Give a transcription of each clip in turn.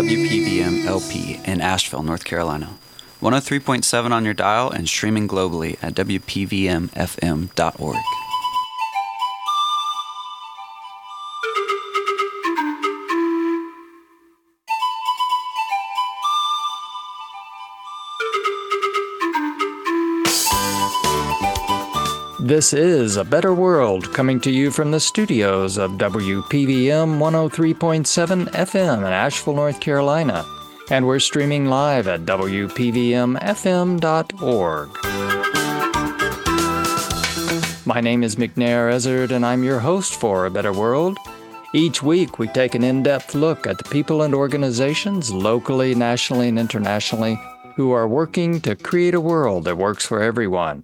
WPVM LP in Asheville, North Carolina. 103.7 on your dial and streaming globally at WPVMFM.org. This is A Better World, coming to you from the studios of WPVM 103.7 FM in Asheville, North Carolina. And we're streaming live at WPVMFM.org. My name is McNair Ezzard, and I'm your host for A Better World. Each week, we take an in-depth look at the people and organizations, locally, nationally, and internationally, who are working to create a world that works for everyone.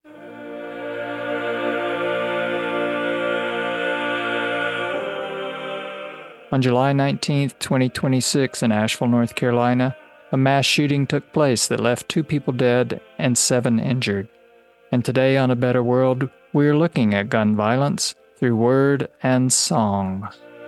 On July 19, 2026, in Asheville, North Carolina, a mass shooting took place that left 2 people dead and 7 injured. And today on A Better World, we're looking at gun violence through word and song.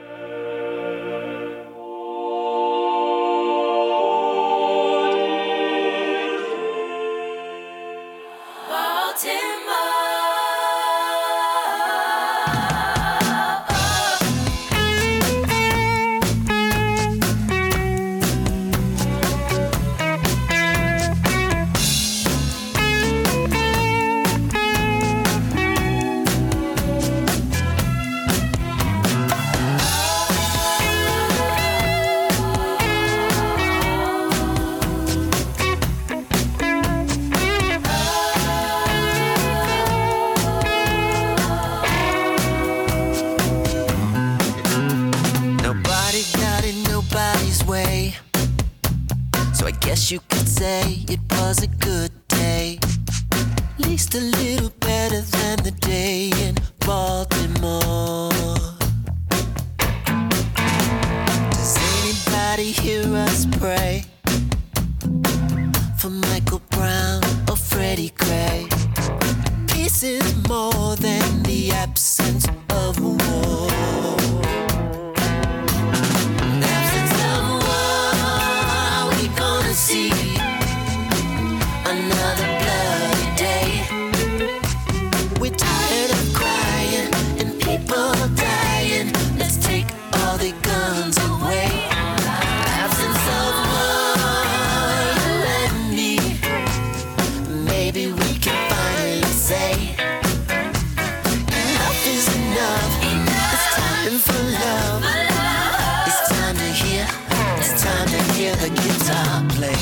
You could say it was a good day, at least a little better than the day in Baltimore. Does anybody hear us pray for Michael Brown or Freddie Gray? Peace is more than the absence of war. See another bloody day. We're tired of crying and people dying. Let's take all the guns away. Absence of war, you and me. Maybe we can finally say enough is enough. It's time for love. It's time to hear. It's time to hear the guitar play.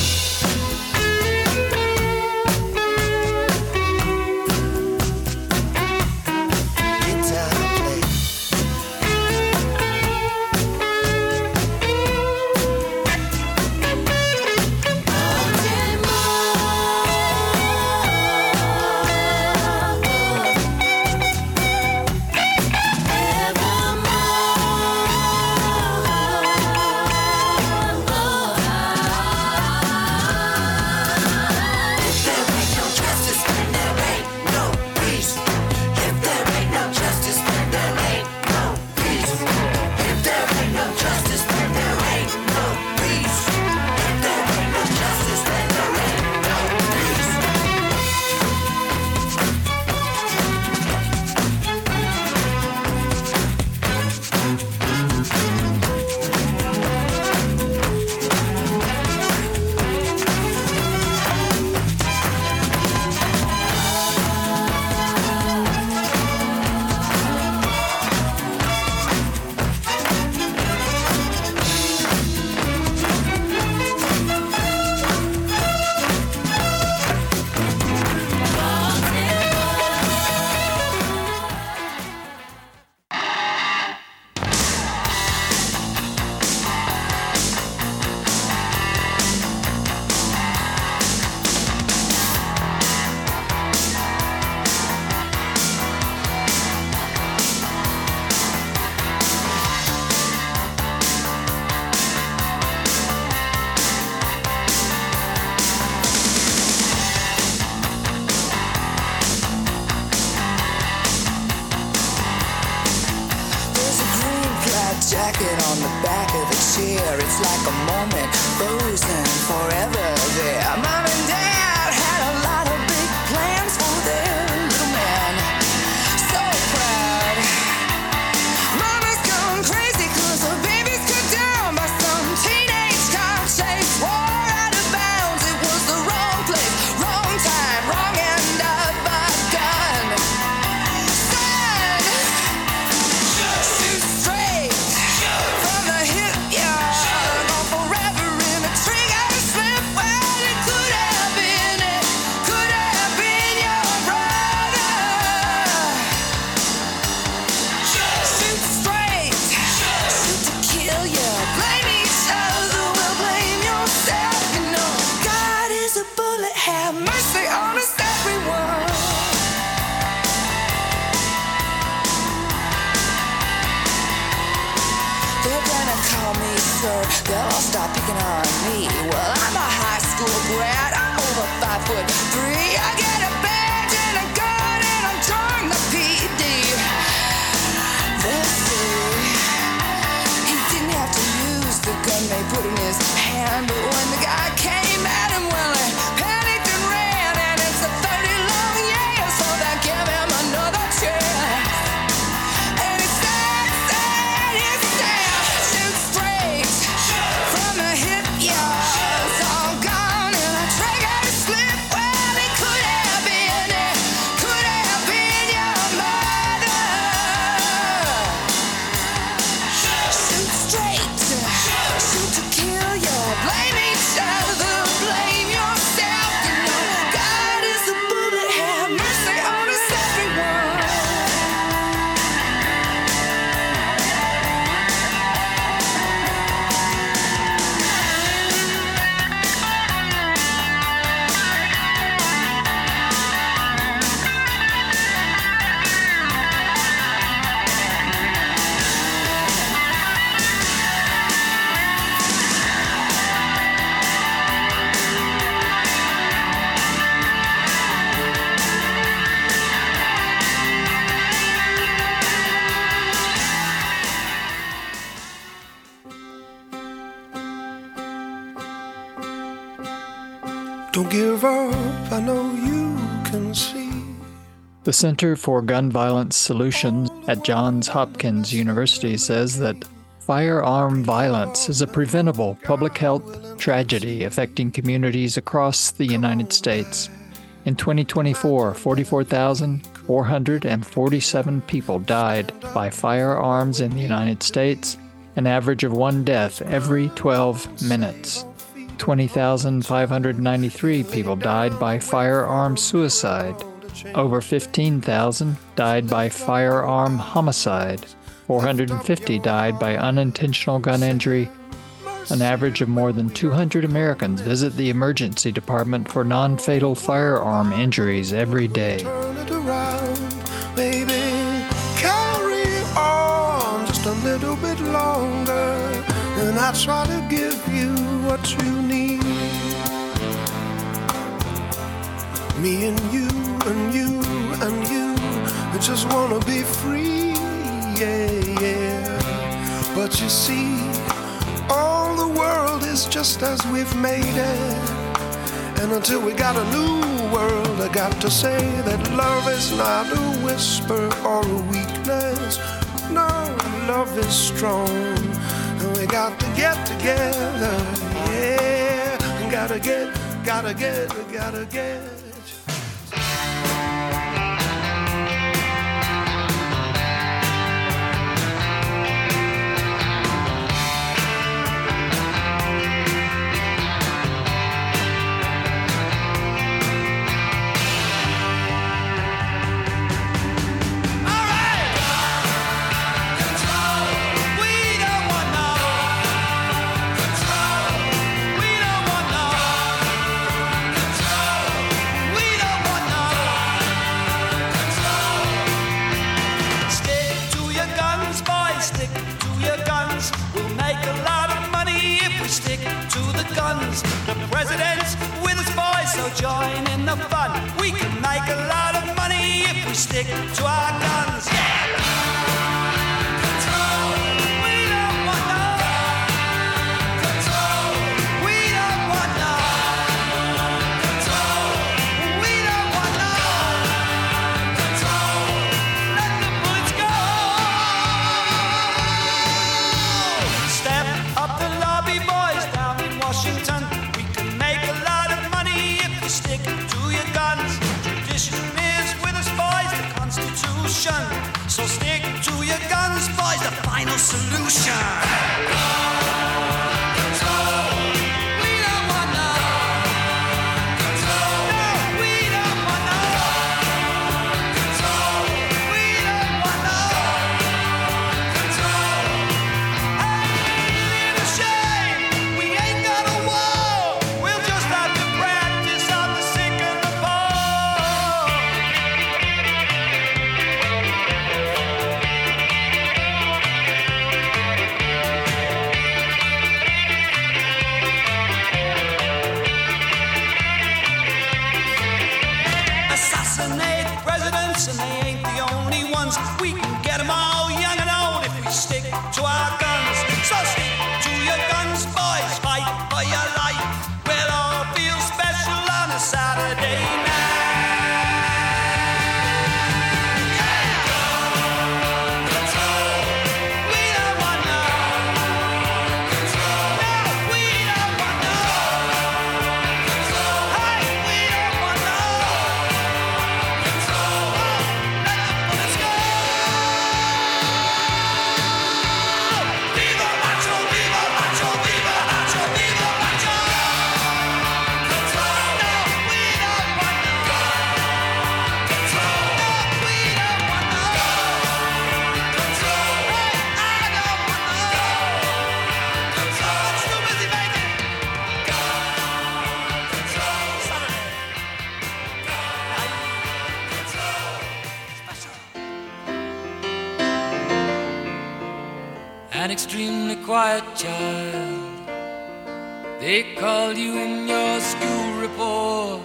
a moment, frozen forever there. Mom and Dad had a lot of big plans for their little man. So proud. Mama's gone crazy 'cause her baby's cut down by some teenage car chase. War out of bounds, it was the wrong place, wrong time, wrong end of a gun. Son, shoot straight from the hip, yeah. Gone forever in a trigger slip. Well, it could have been your brother. Shoot straight, shoot to kill you. Blame each other, well, blame yourself. You know, God is a bullet, have mercy on us, everyone. They're gonna call me sir, they'll all stop picking on me. Well, I'm a high school grad, I'm over 5'3". I get a badge and a gun and I'm joining the PD. They'll say he didn't have to use the gun they put in his hand, but when the guy came at him, well, he panicked and ran, and it's a 30 long years, so they give him another chance. And he said, shoot straight from the hip, yeah. It's all gone in a trigger slip. Well, it could have been your mother. Shoot straight, shoot to kill you. Blame each other, blame yourself. You know, God is a bullet, have mercy on us, everyone. Don't give up, I know you can see. The Center for Gun Violence Solutions at Johns Hopkins University says that firearm violence is a preventable public health tragedy affecting communities across the United States. In 2024, 44,447 people died by firearms in the United States, an average of one death every 12 minutes. 20,593 people died by firearm suicide. Over 15,000 died by firearm homicide. 450 died by unintentional gun injury. An average of more than 200 Americans visit the emergency department for non-fatal firearm injuries every day. Turn it around, baby. Carry on just a little bit longer, and I try to give you what you need. Me and you and you and you, I just wanna be free, yeah, yeah. But you see, all the world is just as we've made it. And until we got a new world, I got to say that love is not a whisper or a weakness. No, love is strong, and we got to get together, yeah. And gotta get. The president's with us, boys, so join in the fun. We can make a lot of money if we stick to our guns. Yeah! Control. We don't want no control. an extremely quiet child. They call you in your school report.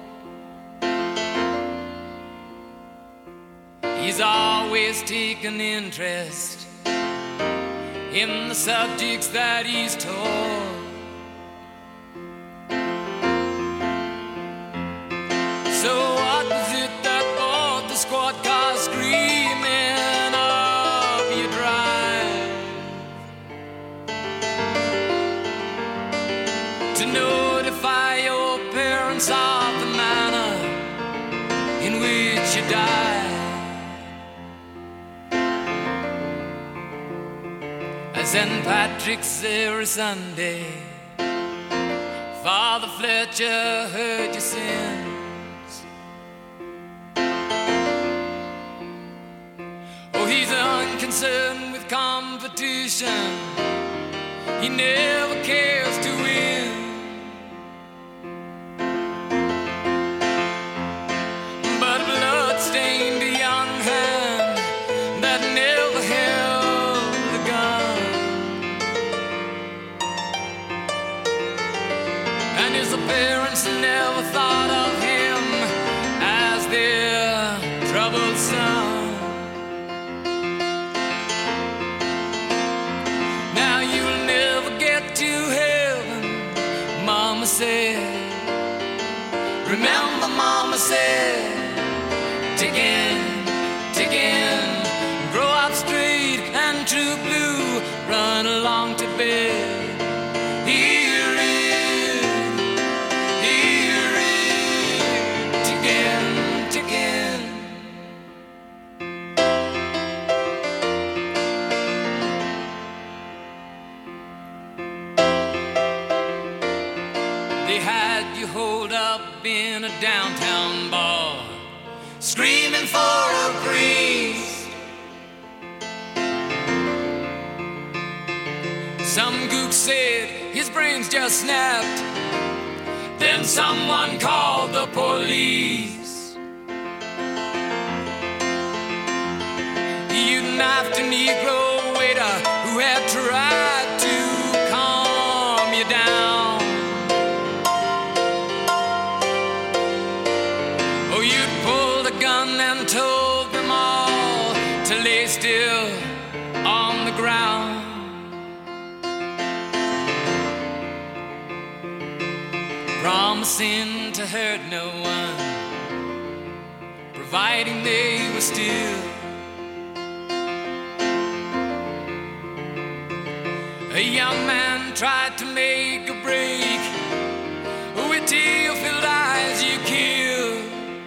He's always taken interest in the subjects that he's taught. So what was it that brought the squad car screaming up your drive? To notify your parents of the manner in which you died. At St. Patrick's every Sunday, Father Fletcher heard your sins. Oh, he's unconcerned with competition. He never cares to win. But a blood-stained young hand that never held a gun, and his parents never thought of him as their troubled son. Now you'll never get to heaven, Mama said. Remember, Mama said, dig in, grow up straight and true blue, run along to bed. Hear it, dig in. They had you hold up in a downtown bar, screaming for a priest. Some gook said his brains just snapped. Then someone called the police. You knifed a Negro waiter who had tried to calm you down. Oh, you'd pulled a gun and told them all to lay still on the ground. Promising to hurt no one, providing they were still. A young man tried to make a break with tear-filled eyes. You killed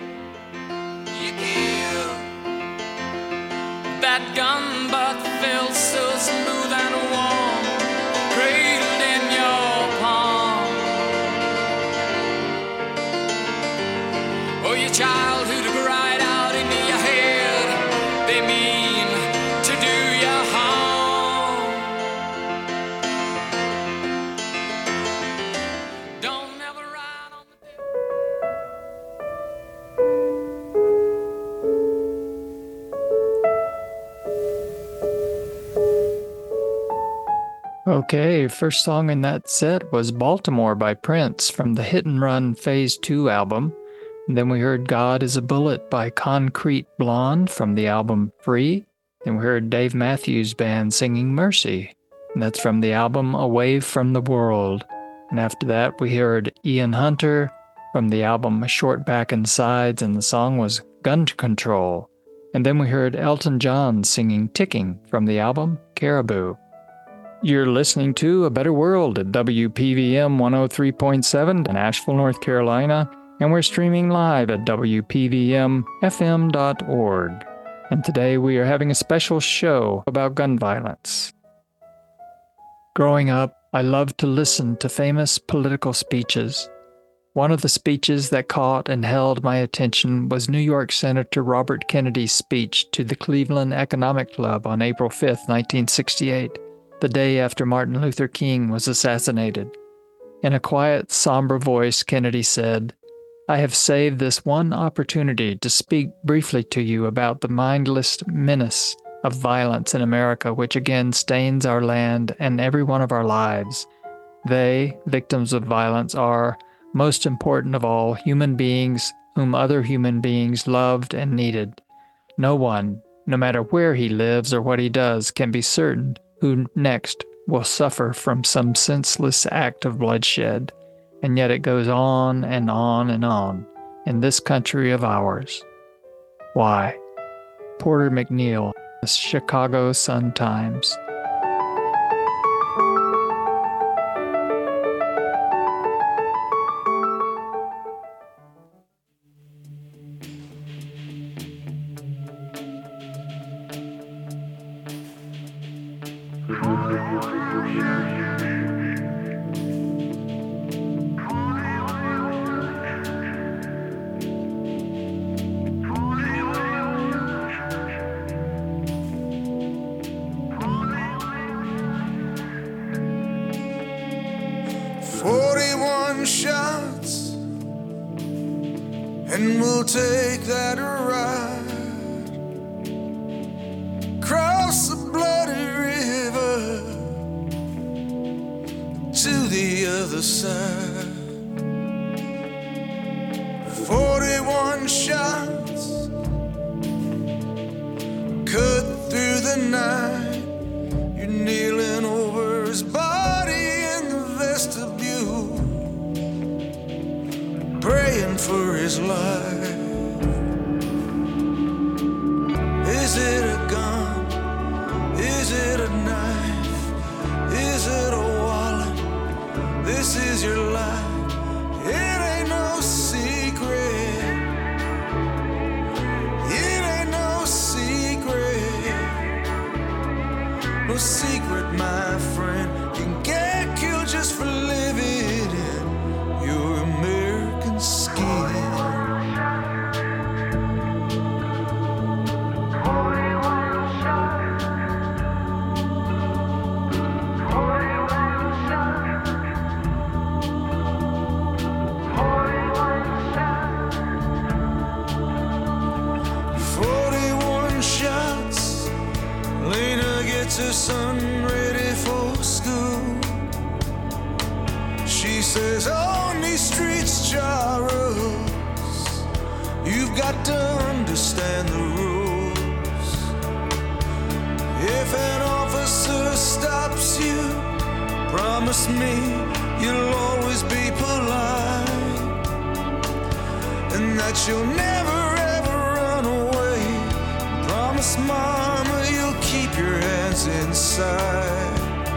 that gun, but felt so smooth and warm, cradled in your palm. Oh, your childhood cried out in your head. They mean to do you harm. Don't ever ride on the Okay, first song in that set was Baltimore by Prince from the Hit and Run Phase 2 album. And then we heard God is a Bullet by Concrete Blonde from the album Free. Then we heard Dave Matthews Band singing Mercy. And that's from the album Away from the World. And after that we heard Ian Hunter from the album Short Back and Sides, and the song was Gun Control. And then we heard Elton John singing Ticking from the album Caribou. You're listening to A Better World at WPVM 103.7 in Asheville, North Carolina, and we're streaming live at WPVMFM.org. And today we are having a special show about gun violence. Growing up, I loved to listen to famous political speeches. One of the speeches that caught and held my attention was New York Senator Robert Kennedy's speech to the Cleveland Economic Club on April 5, 1968. The day after Martin Luther King was assassinated. In a quiet, somber voice, Kennedy said, "I have saved this one opportunity to speak briefly to you about the mindless menace of violence in America, which again stains our land and every one of our lives. They, victims of violence, are, most important of all, human beings whom other human beings loved and needed. No one, no matter where he lives or what he does, can be certain who next will suffer from some senseless act of bloodshed. And yet it goes on and on and on in this country of ours. Why? Porter McNeil, The Chicago Sun-Times. Shots, and we'll take that ride across the bloody river to the other side. 41 shots cut through the night. You're kneeling over his body in the vestibule, praying for his life. Is it a gun? Is it a knife? Is it a wallet? This is your life. It ain't no secret. It ain't no secret. No secret, my friend. You can get killed just for living in your American skin. Her son ready for school. She says, on these streets, Charles, you've got to understand the rules. If an officer stops you, promise me you'll always be polite, and that you'll never ever run away. Promise mama you'll keep your hands inside.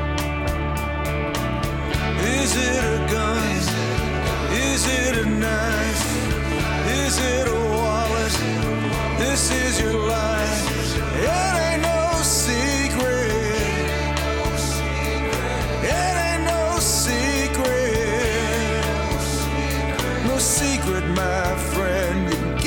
Is it a gun? Is it a knife? Is it a wallet? This is your life. It ain't no secret. It ain't no secret. No secret, my friend. You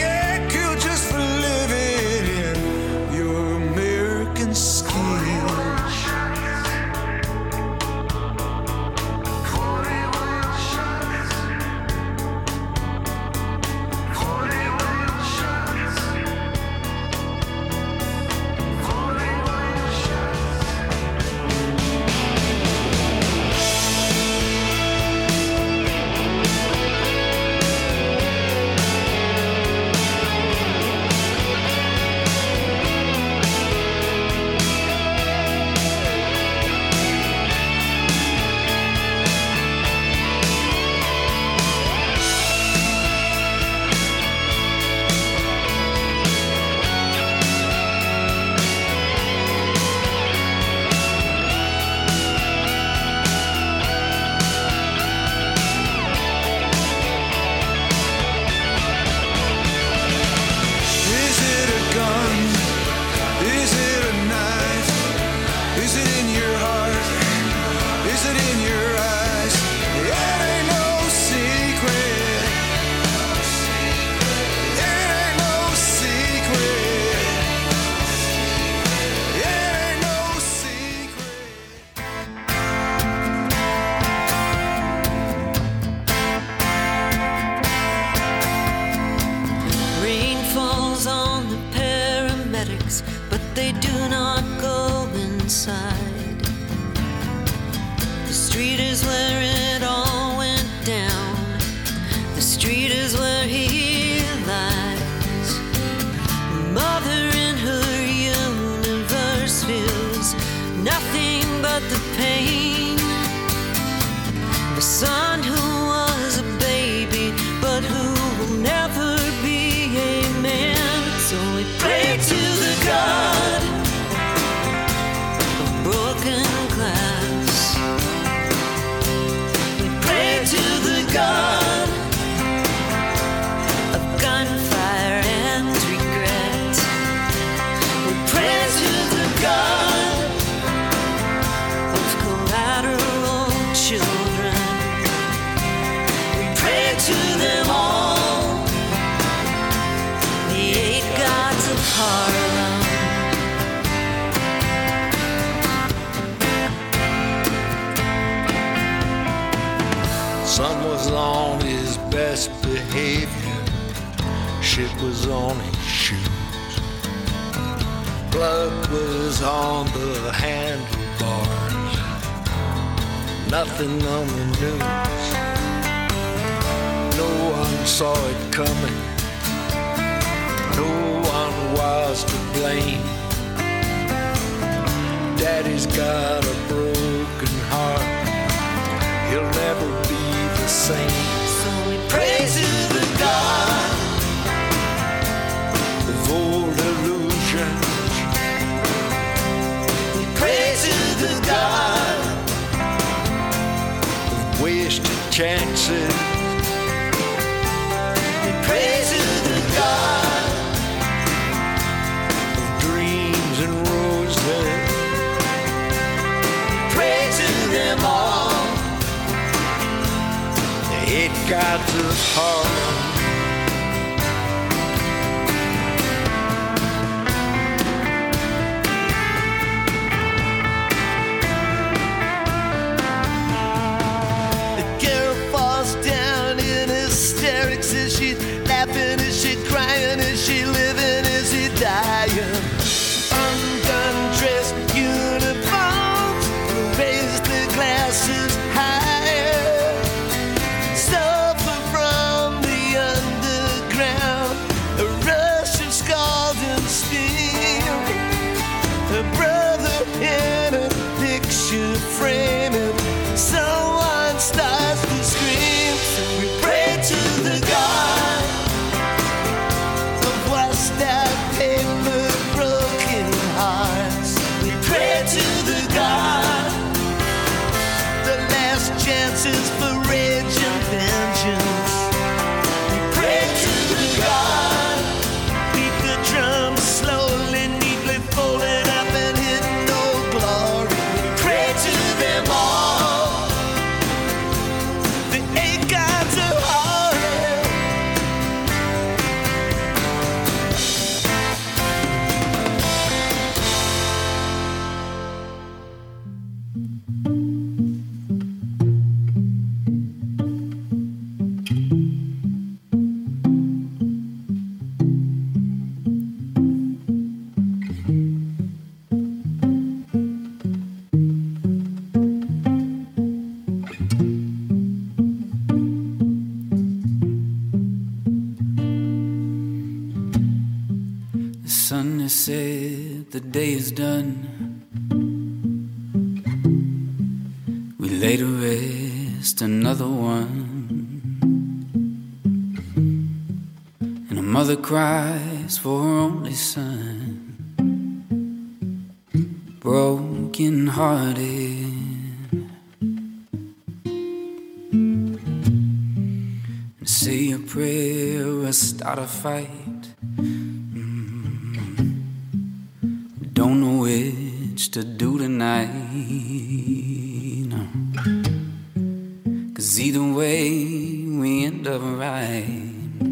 son who was a baby, but who will never be a man. So we pray to the God of broken glass. We pray to the God of gunfire and regret. We pray to the God of collateral children. We pray to them all, the 8 gods of Harlem. Sun was on his best behavior, shit was on his shoes, blood was on the handlebars, nothing on the news. No one saw it coming, no one was to blame. Daddy's got a broken heart, he'll never be the same. So we pray to the God of old illusions. We pray to the God of wasted chances. We pray to the God of dreams and roses. We pray to them all, The 8 gods of Harlem. The girl falls down in hysterics. Is she laughing? Is she crying? Is she living? Is he dying? Undone dress uniforms raise the glasses higher. Suffer from the underground, a rush of scalding steam. Her brother in a picture framing, someone starts to scream. We pray to the God of washed out paper, broken hearts. We pray to the God, the last chances for rage and vengeance. We pray to the God, beat the drums slowly, neatly folded up and hidden no glory. We pray to them all, the 8 gods of Harlem. The sun has set, the day is done. We lay to rest another one. And a mother cries for her only son, broken hearted. Say a prayer or start a fight. Don't know which to do tonight, no. 'Cause either way we end up right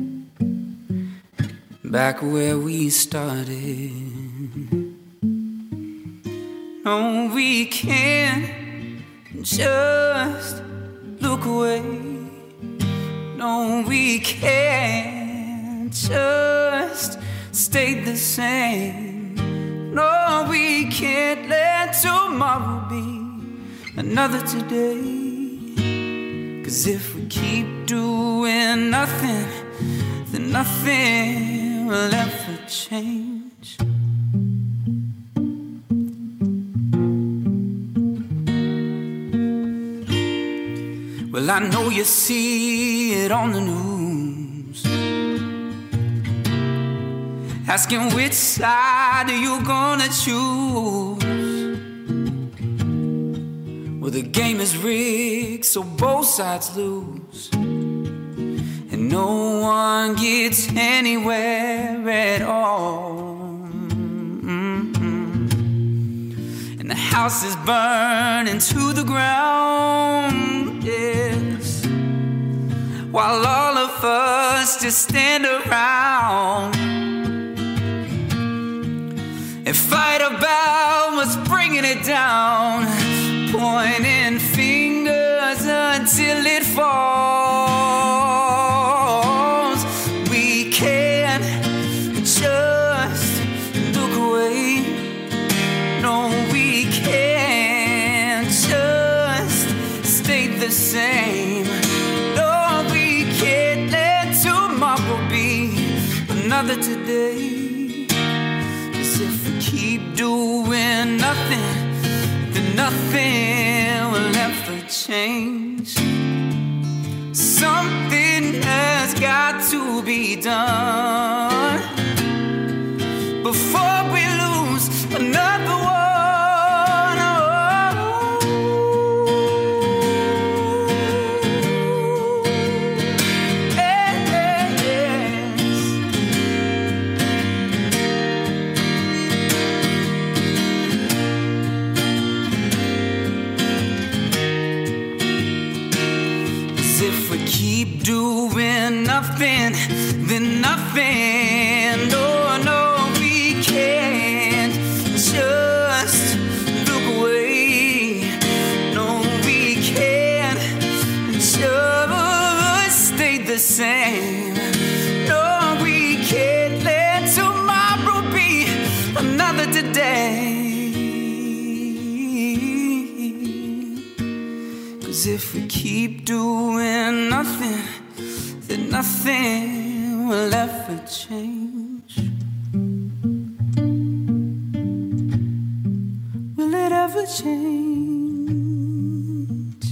back where we started. No, we can't just look away. No, we can't just stay the same. No, we can't let tomorrow be another today. 'Cause if we keep doing nothing, then nothing will ever change. Well, I know you see it on the news, asking which side are you gonna choose. Well, the game is rigged, so both sides lose, and no one gets anywhere at all. And the house is burning to the ground, yes, while all of us just stand around and fight about what's bringing it down, pointing fingers until it falls. We can't just look away. No, we can't just stay the same. No, we can't let tomorrow be another today. 'Cause if we keep doing nothing, then nothing will ever change. Something has got to be done before we lose another one. Keep doing nothing, then nothing. No, no, we can't just look away. No, we can't just stay the same. No, we can't let tomorrow be another today. 'Cause if we keep doing nothing, then nothing will ever change. Will it ever change?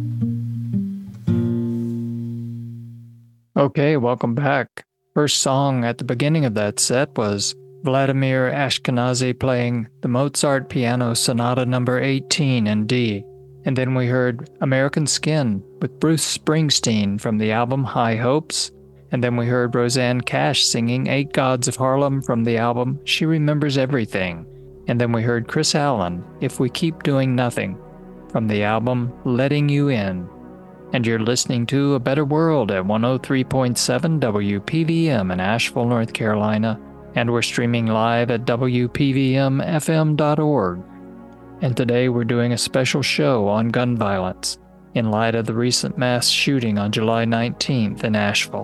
Okay, welcome back. First song at the beginning of that set was Vladimir Ashkenazy playing the Mozart Piano Sonata number 18 in D. And then we heard American Skin with Bruce Springsteen from the album High Hopes. And then we heard Rosanne Cash singing Eight Gods of Harlem from the album She Remembers Everything. And then we heard Chris Allen, If We Keep Doing Nothing, from the album Letting You In. And you're listening to A Better World at 103.7 WPVM in Asheville, North Carolina. And we're streaming live at WPVMFM.org. And today we're doing a special show on gun violence in light of the recent mass shooting on July 19th in Asheville.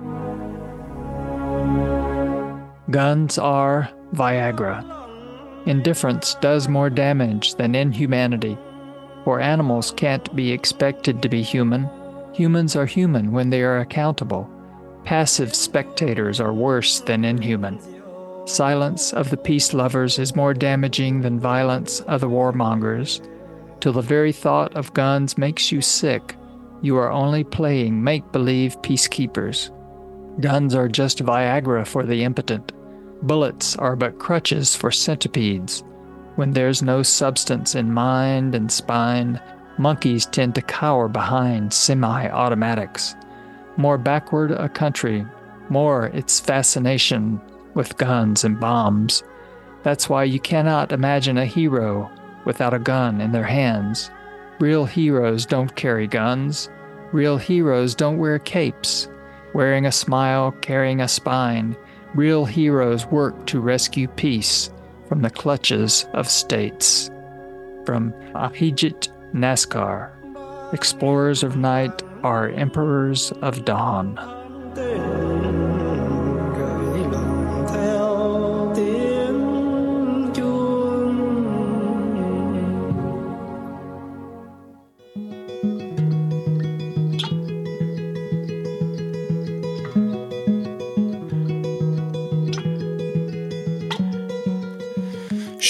Guns are Viagra. Indifference does more damage than inhumanity, for animals can't be expected to be human. Humans are human when they are accountable. Passive spectators are worse than inhuman. Silence of the peace lovers is more damaging than violence of the warmongers. Till the very thought of guns makes you sick, you are only playing make-believe peacekeepers. Guns are just Viagra for the impotent. Bullets are but crutches for centipedes. When there's no substance in mind and spine, monkeys tend to cower behind semi-automatics. More backward a country, more its fascination with guns and bombs. That's why you cannot imagine a hero without a gun in their hands. Real heroes don't carry guns. Real heroes don't wear capes. Wearing a smile, carrying a spine, real heroes work to rescue peace from the clutches of states. From Ahijit Naskar, explorers of night are emperors of dawn.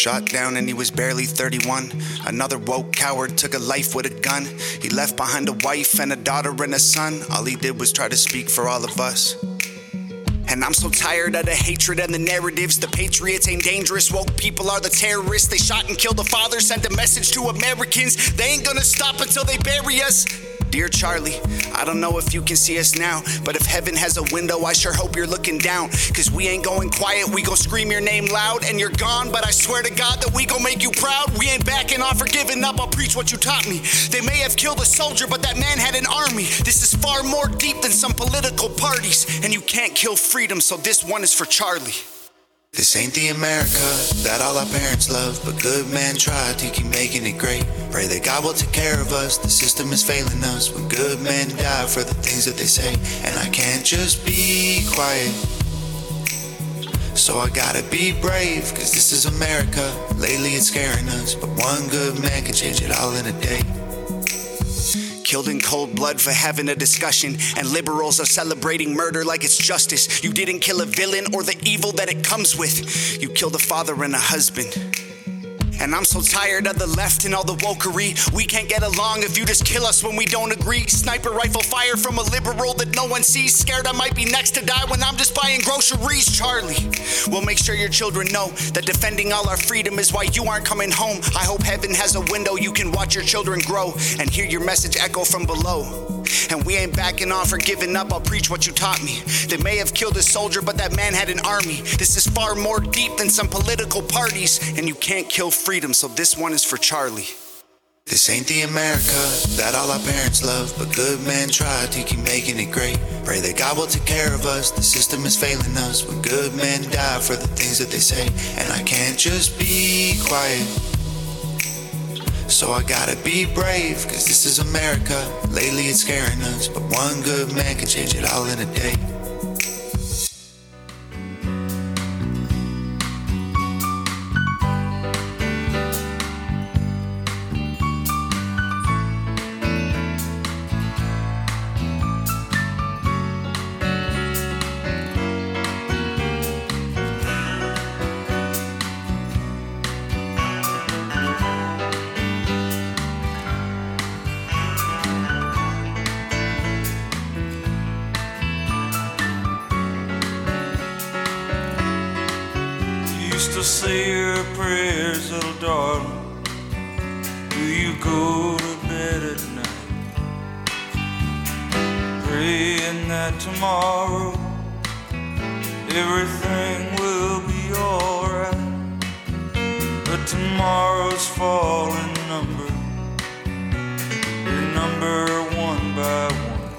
Shot down and he was barely 31. Another woke coward took a life with a gun. He left behind a wife and a daughter and a son. All he did was try to speak for all of us. And I'm so tired of the hatred and the narratives. The patriots ain't dangerous, woke people are the terrorists. They shot and killed the father, sent a message to Americans. They ain't gonna stop until they bury us. Dear Charlie, I don't know if you can see us now, but if heaven has a window, I sure hope you're looking down. Cause we ain't going quiet, we gon' scream your name loud. And you're gone, but I swear to God that we gon' make you proud. We ain't backing off or giving up, I'll preach what you taught me. They may have killed a soldier, but that man had an army. This is far more deep than some political parties. And you can't kill freedom, so this one is for Charlie. This ain't the America that all our parents love, but good men try to keep making it great. Pray that God will take care of us, the system is failing us when good men die for the things that they say. And I can't just be quiet, so I gotta be brave, cause this is America. Lately it's scaring us, but one good man can change it all in a day. Killed in cold blood for having a discussion, and liberals are celebrating murder like it's justice. You didn't kill a villain or the evil that it comes with. You killed a father and a husband. And I'm so tired of the left and all the wokery. We can't get along if you just kill us when we don't agree. Sniper rifle fire from a liberal that no one sees. Scared I might be next to die when I'm just buying groceries. Charlie, we'll make sure your children know that defending all our freedom is why you aren't coming home. I hope heaven has a window you can watch your children grow and hear your message echo from below. And we ain't backing off or giving up, I'll preach what you taught me. They may have killed a soldier, but that man had an army. This is far more deep than some political parties. And you can't kill freedom, so this one is for Charlie. This ain't the America that all our parents love, but good men try to keep making it great. Pray that God will take care of us, the system is failing us when good men die for the things that they say. And I can't just be quiet, so I gotta be brave, cause this is America. Lately it's scaring us, but one good man can change it all in a day. To say your prayers, little darling. Do you go to bed at night, praying that tomorrow everything will be alright? But tomorrow's falling number, they number one by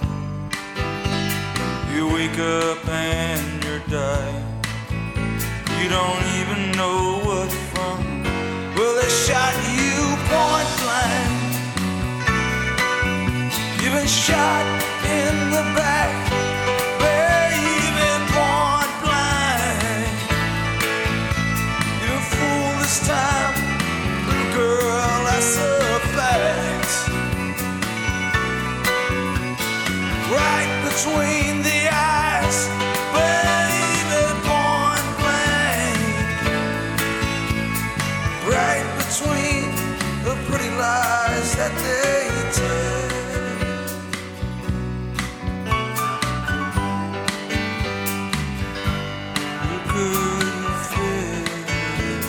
one. You wake up and you're dying. You don't even know what from. Well, they shot you point blank. You've been shot in the back, baby, point blank. You're a fool this time, little girl, that's a fact. Right between the eyes, right between the pretty lies that they tell. You could feel.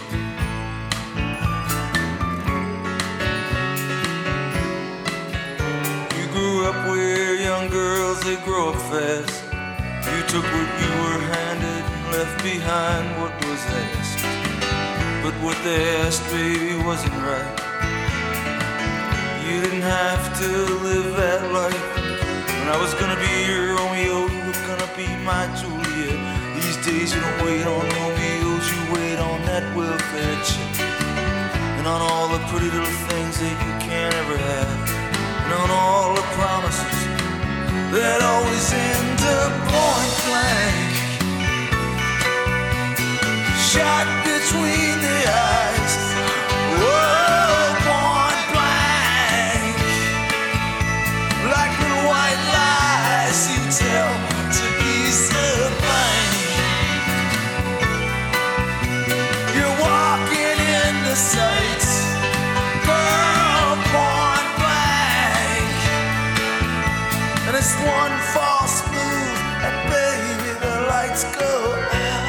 You grew up where young girls, they grow up fast. You took what you were handed and left behind what was asked. But what they asked, baby, wasn't right. You didn't have to live that life. When I was gonna be your Romeo, you were gonna be my Juliet. These days you don't wait on Romeos, you wait on that welfare check. And on all the pretty little things that you can't ever have. And on all the promises that always end up point blank. Shot between the eyes, whoa, point blank. Like little white lies you tell to ease the pain. You're walking And it's one false move, and baby, the lights go out.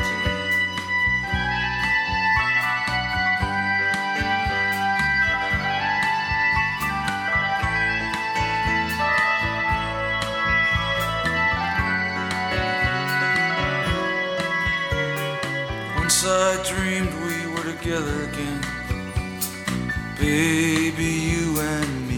Once I dreamed we were together again, baby, you and me,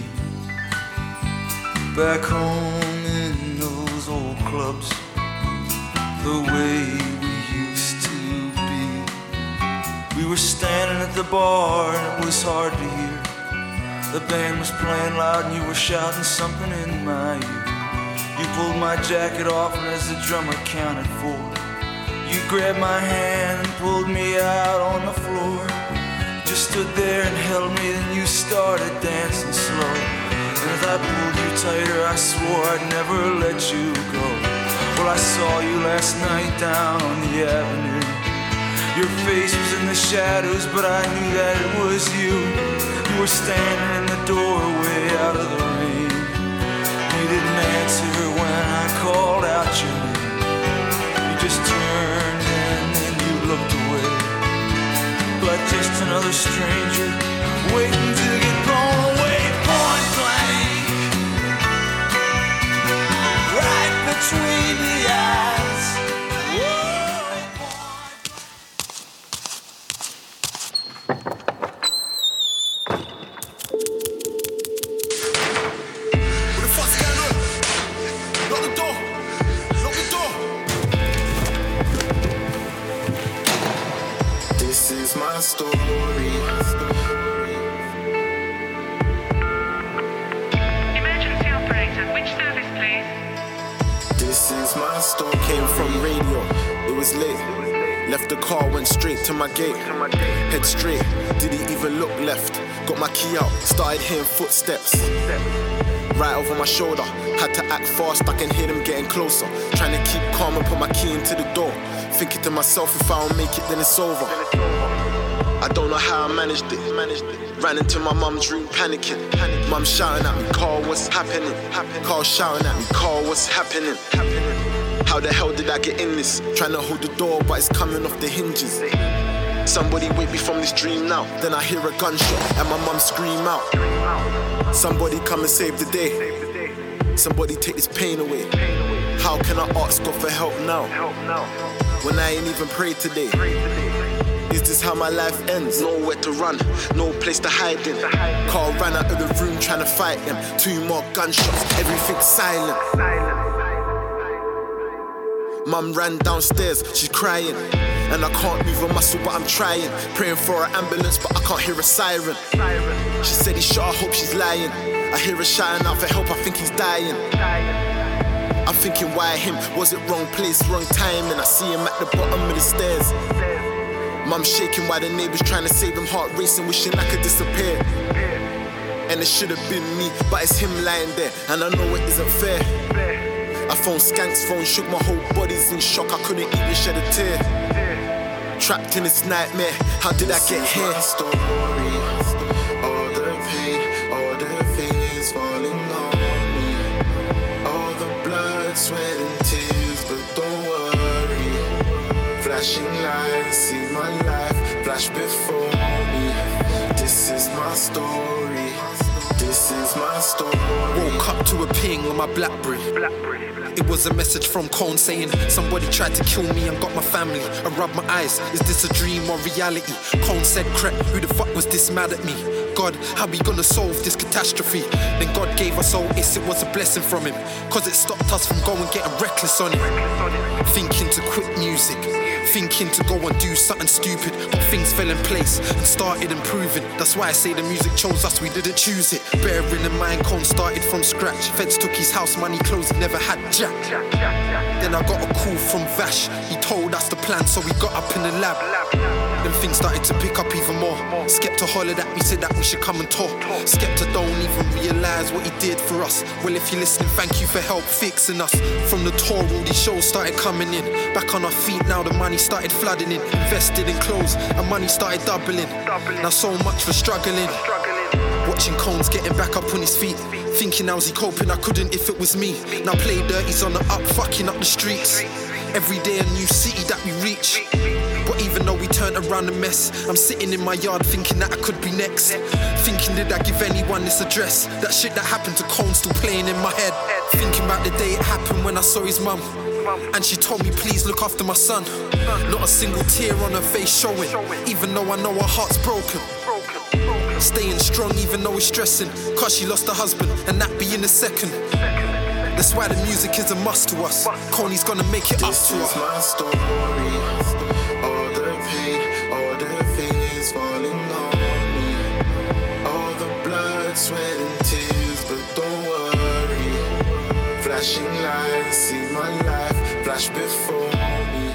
back home in those old clubs, the way we used to be. We were standing at the bar and it was hard to hear. The band was playing loud and you were shouting something in my ear. You pulled my jacket off and as the drummer counted 4, you grabbed my hand and pulled me out on the floor. Just stood there and held me, then you started dancing slow. And as I pulled you tighter, I swore I'd never let you go. Well, I saw you last night down on the avenue. Your face was in the shadows, but I knew that it was you. You were standing in the doorway out of the rain. You didn't answer when I called out your name. You just turned and then you looked away, like just another stranger waiting to get blown away. Point blank, right between the eyes. What the fuck's going on? Lock the door. Lock the door. This is my story. Emergency operator, which service, please? This is my story. Came from radio. It was late. Left the car, went straight to my gate. Head straight, didn't even look left. Got my key out, started hearing footsteps. Right over my shoulder, had to act fast, I can hear them getting closer. Trying to keep calm and put my key into the door. Thinking to myself, if I don't make it, then it's over. I don't know how I managed it. Ran into my mum's room panicking. Mum shouting at me, Carl, what's happening? Carl shouting at me, Carl, what's happening? How the hell did I get in this? Trying to hold the door, but it's coming off the hinges. Somebody wake me from this dream now. Then I hear a gunshot and my mum scream out. Somebody come and save the day. Somebody take this pain away. How can I ask God for help now, when I ain't even prayed today? Is this how my life ends? Nowhere to run, no place to hide in. Carl ran out of the room trying to fight him. 2 more gunshots, everything's silent. Mum ran downstairs, she's crying. And I can't move a muscle, but I'm trying. Praying for an ambulance, but I can't hear a siren. She said he shot, I hope she's lying. I hear her shouting out for help, I think he's dying. I'm thinking, why him? Was it wrong place, wrong time? And I see him at the bottom of the stairs. Mum shaking while the neighbours trying to save him, heart racing, wishing I could disappear. And it should have been me, but it's him lying there. And I know it isn't fair. I phoned Skank's phone, shook my whole body's in shock, I couldn't even shed a tear. Trapped in this nightmare, how did I get here? My story, all the pain, all the things falling on me, all the blood, sweat and tears, but don't worry. Flashing lights, see my life flash before me. This is my story. This is my story. Woke up to a ping on my BlackBerry. It was a message from Cone saying somebody tried to kill me and got my family. I rubbed my eyes, is this a dream or reality? Cone said, crap, who the fuck was this mad at me? God, how we gonna solve this catastrophe? Then God gave us all this, it was a blessing from him, cause it stopped us from going getting reckless on it. Thinking to quit music, thinking to go and do something stupid, but things fell in place and started improving. That's why I say the music chose us, we didn't choose it. Bearing in mind, Cone started from scratch. Feds took his house, money, clothes, he never had jack. Then I got a call from Vash, he told us the plan, so we got up in the lab. Then things started to pick up even more. Skepta hollered at me, said that we should come and talk. Skepta don't even realise what he did for us. Well, if you're listening, thank you for help fixing us. From the tour, all these shows started coming in. Back on our feet now, the money started flooding in. Invested in clothes, and money started doubling. Now so much for struggling. Watching Cones getting back up on his feet. Thinking how's he coping, I couldn't if it was me. Now play dirty's on the up, fucking up the streets. Every day a new city that we reach. But even though we turned around the mess, I'm sitting in my yard thinking that I could be next. Thinking did I give anyone this address? That shit that happened to Cone still playing in my head. Thinking about the day it happened when I saw his mum, and she told me please look after my son. Not a single tear on her face showing, even though I know her heart's broken. Staying strong even though it's stressing, cause she lost her husband and that be in a second. That's why the music is a must to us. Coney's gonna make it up to us. This is my story. All the pain, all the feelings falling on me. All the blood, sweat and tears, but don't worry. Flashing lights, see my life flash before me.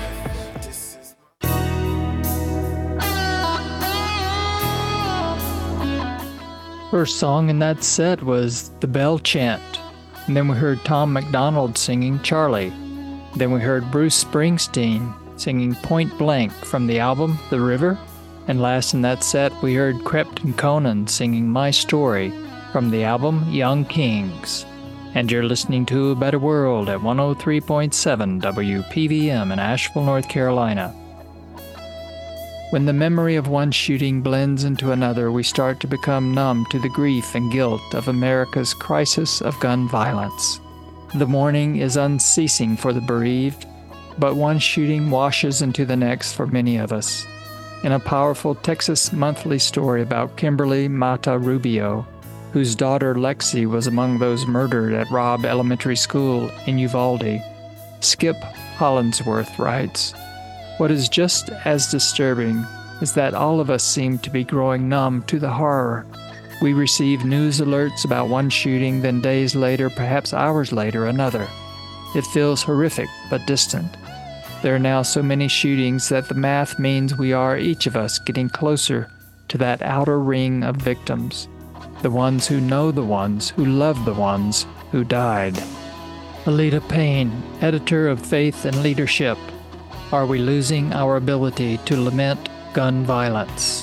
First song in that set was The Bell Chant. And then we heard Tom MacDonald singing Charlie. Then we heard Bruce Springsteen singing Point Blank from the album The River. And last in that set, we heard Crepton Conan singing My Story from the album Young Kings. And you're listening to A Better World at 103.7 WPVM in Asheville, North Carolina. When the memory of one shooting blends into another, we start to become numb to the grief and guilt of America's crisis of gun violence. The mourning is unceasing for the bereaved, but one shooting washes into the next for many of us. In a powerful Texas Monthly story about Kimberly Mata Rubio, whose daughter Lexi was among those murdered at Robb Elementary School in Uvalde, Skip Hollandsworth writes, "What is just as disturbing is that all of us seem to be growing numb to the horror. We receive news alerts about one shooting, then days later, perhaps hours later, another. It feels horrific but distant. There are now so many shootings that the math means we are, each of us, getting closer to that outer ring of victims, the ones who know the ones who love the ones who died." Alita Payne, editor of Faith and Leadership. Are we losing our ability to lament gun violence?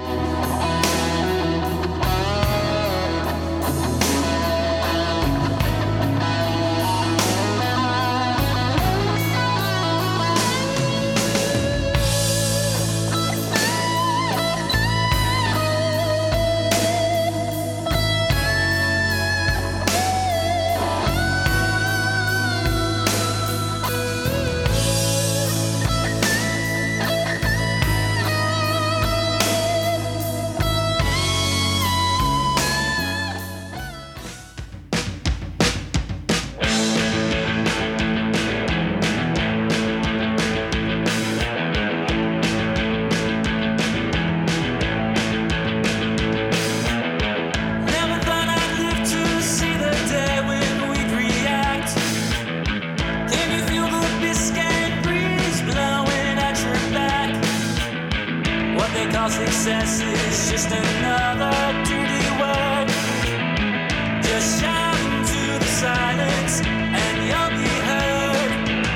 Success is just another dirty word. Just shout into the silence and you'll be heard.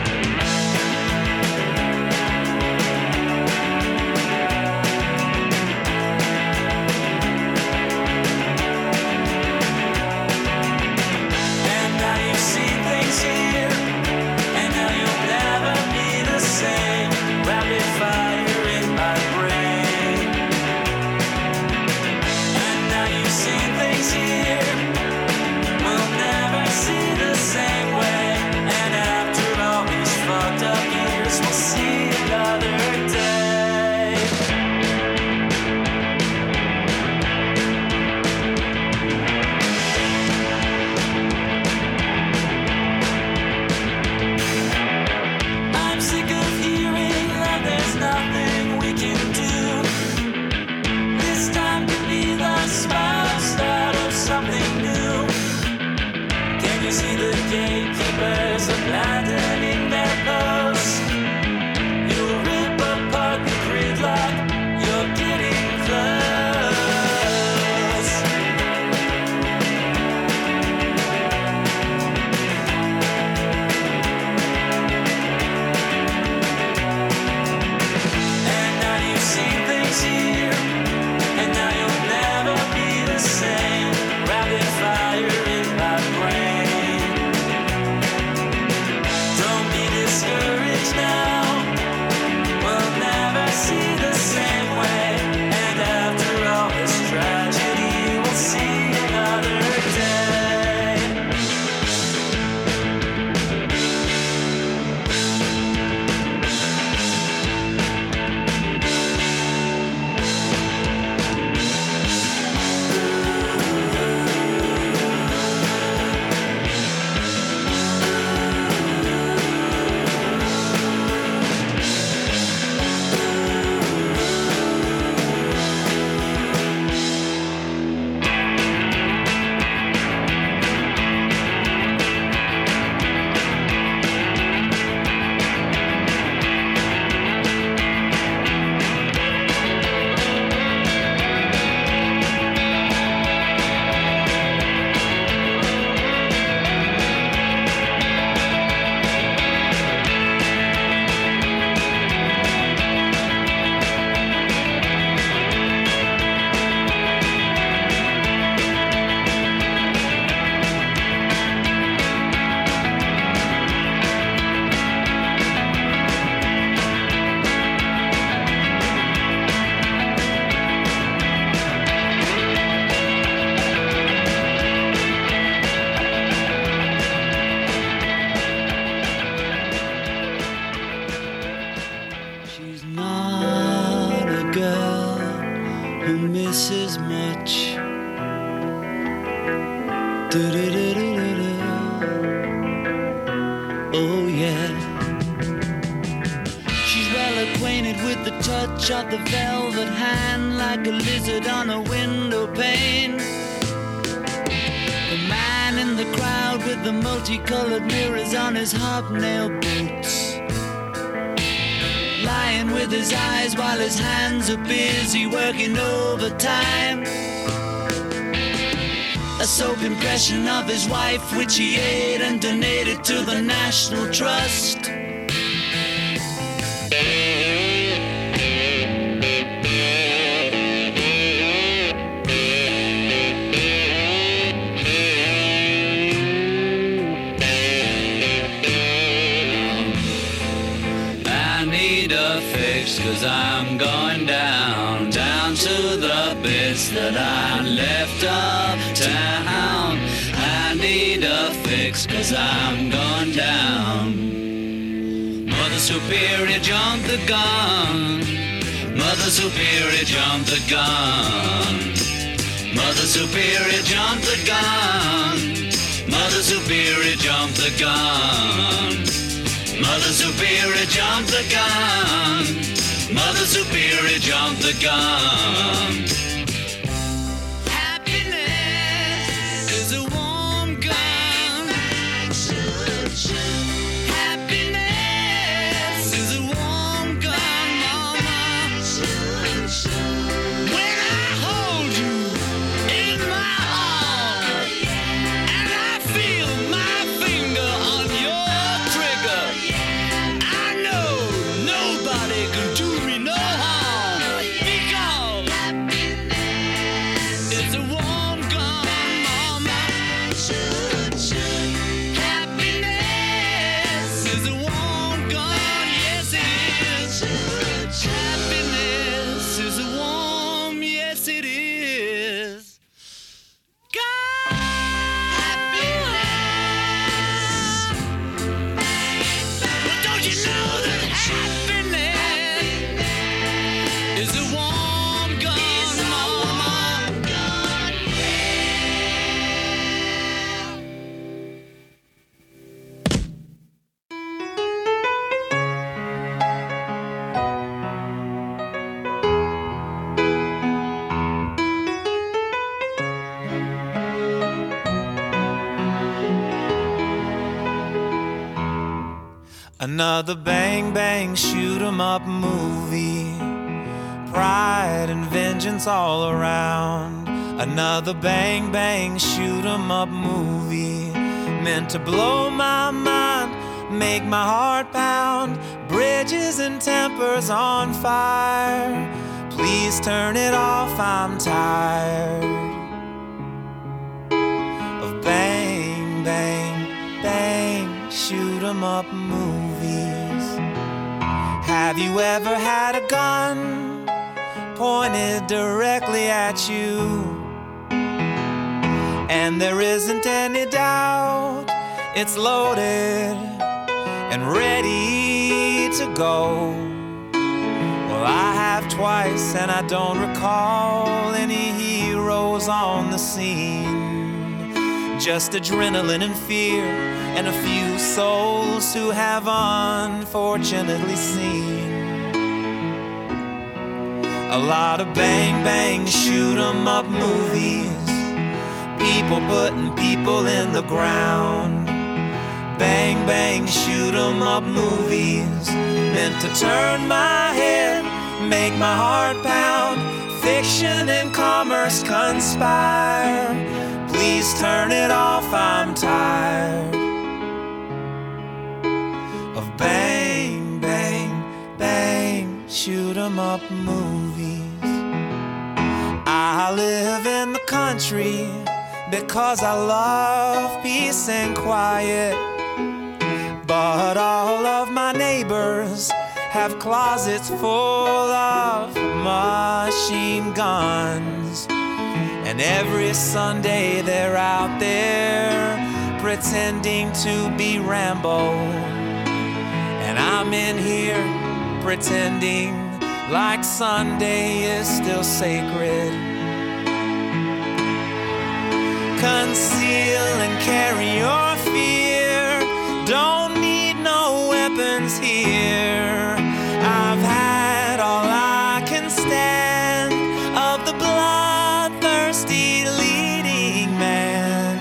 And now you see things here, and now you'll never be the same. Rapid fire in my brain. Oh yeah. She's well acquainted with the touch of the velvet hand, like a lizard on a window pane. The man in the crowd with the multicolored mirrors on his hobnail boots, lying with his eyes while his hands are busy working overtime. A soap impression of his wife, which he ate and donated to the National Trust. I need a fix, 'cause I'm going down, down to the bits that I left uptown. I need a fix, 'cause I'm going down. Mother Superior, jump the gun. Mother Superior, jump the gun. Mother Superior, jump the gun. Mother Superior, jump the gun. Mother Superior, jump the gun. Mother Superior, jump the gun. Happiness is a warm gun. Happiness is a warm gun, mama. When I hold you in my arms and I feel my finger on your trigger, I know nobody can do me no harm, because it's a warm gun, mama. Happiness is a warm gun, yes it is. Happiness is a warm, yes it is. God, happiness. But don't you know that happiness is a warm gun, mama? Another bang bang shoot 'em up movie, pride and vengeance all around. Another bang bang shoot 'em up movie, meant to blow my mind, make my heart pound. Bridges and tempers on fire, please turn it off, I'm tired of bang bang bang shoot 'em up movies. Have you ever had a gun pointed directly at you, and there isn't any doubt it's loaded and ready to go? Well, I have twice, and I don't recall any heroes on the scene. Just adrenaline and fear, and a few souls who have unfortunately seen a lot of bang bang shoot 'em up movies, people putting people in the ground. Bang bang shoot 'em up movies, meant to turn my head, make my heart pound. Fiction and commerce conspire, please turn it off, I'm tired of bang, bang, bang, shoot 'em up movies. I live in the country because I love peace and quiet, but all of my neighbors have closets full of machine guns. And every Sunday they're out there pretending to be Rambo, and I'm in here pretending like Sunday is still sacred. Conceal and carry your fear. Don't need no weapons here. I've had all I can stand of the bloodthirsty leading man.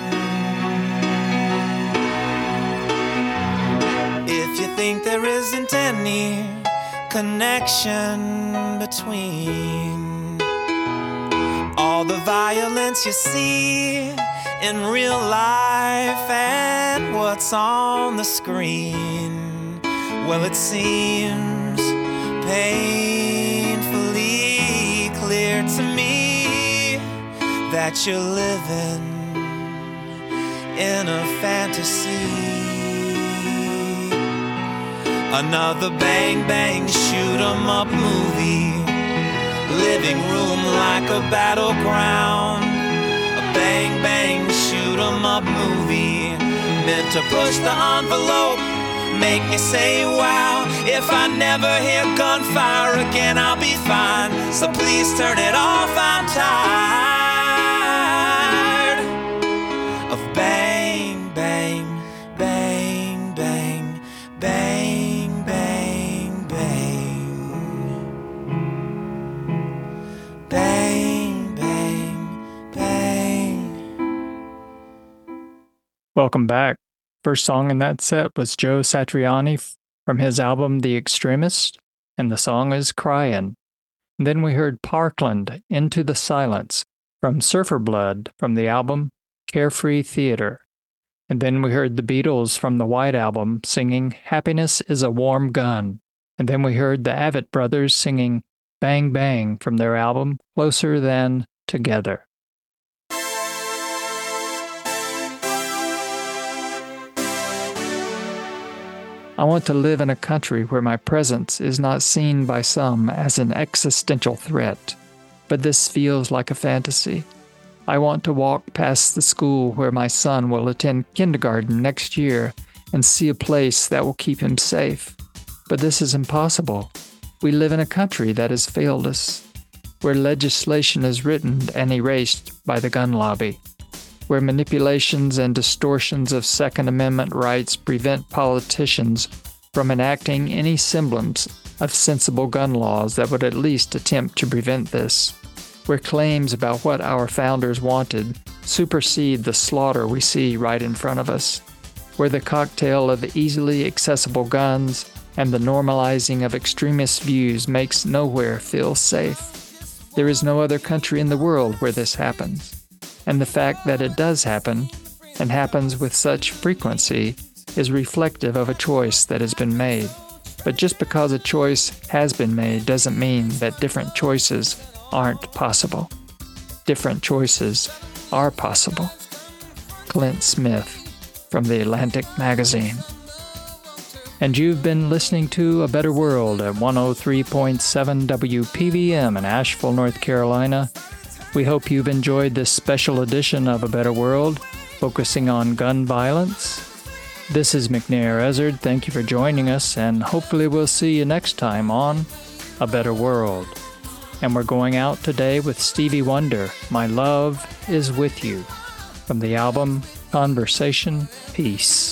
If you think there isn't any connection between all the violence you see in real life and what's on the screen, well, it seems painfully clear to me that you're living in a fantasy. Another bang bang shoot 'em up movie, living room like a battleground. A bang bang shoot 'em up movie, meant to push the envelope, make me say wow. If I never hear gunfire again, I'll be fine. So please turn it off, I'm tired of bang bang bang bang bang bang bang bang bang bang. Welcome back. First song in that set was Joe Satriani from his album The Extremist, and the song is Cryin'. And then we heard Parkland, Into the Silence, from Surfer Blood from the album Carefree Theater. And then we heard the Beatles from the White Album singing Happiness is a Warm Gun. And then we heard the Avett Brothers singing Bang Bang from their album Closer Than Together. I want to live in a country where my presence is not seen by some as an existential threat, but this feels like a fantasy. I want to walk past the school where my son will attend kindergarten next year and see a place that will keep him safe. But this is impossible. We live in a country that has failed us, where legislation is written and erased by the gun lobby, where manipulations and distortions of Second Amendment rights prevent politicians from enacting any semblance of sensible gun laws that would at least attempt to prevent this, where claims about what our founders wanted supersede the slaughter we see right in front of us, where the cocktail of easily accessible guns and the normalizing of extremist views makes nowhere feel safe. There is no other country in the world where this happens. And the fact that it does happen, and happens with such frequency, is reflective of a choice that has been made. But just because a choice has been made doesn't mean that different choices aren't possible. Different choices are possible. Clint Smith from The Atlantic Magazine. And you've been listening to A Better World at 103.7 WPVM in Asheville, North Carolina. We hope you've enjoyed this special edition of A Better World, focusing on gun violence. This is McNair Ezzard. Thank you for joining us, and hopefully we'll see you next time on A Better World. And we're going out today with Stevie Wonder, My Love Is With You, from the album Conversation Peace.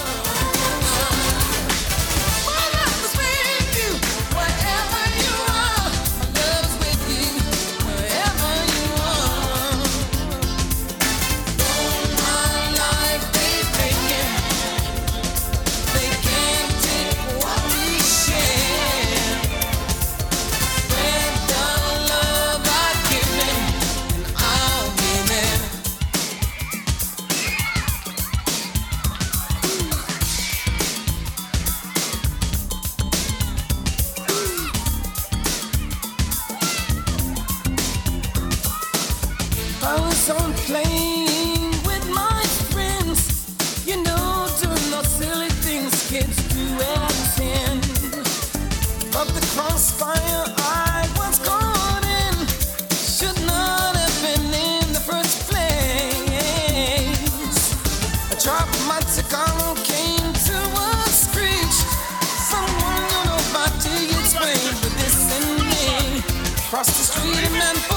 I was on a plane with my friends, you know, doing those silly things kids do at 10. But the crossfire I was caught in should not have been in the first place. A drop of my Tacano came to a screech. Someone, nobody explained, but this and me. Across the street, a man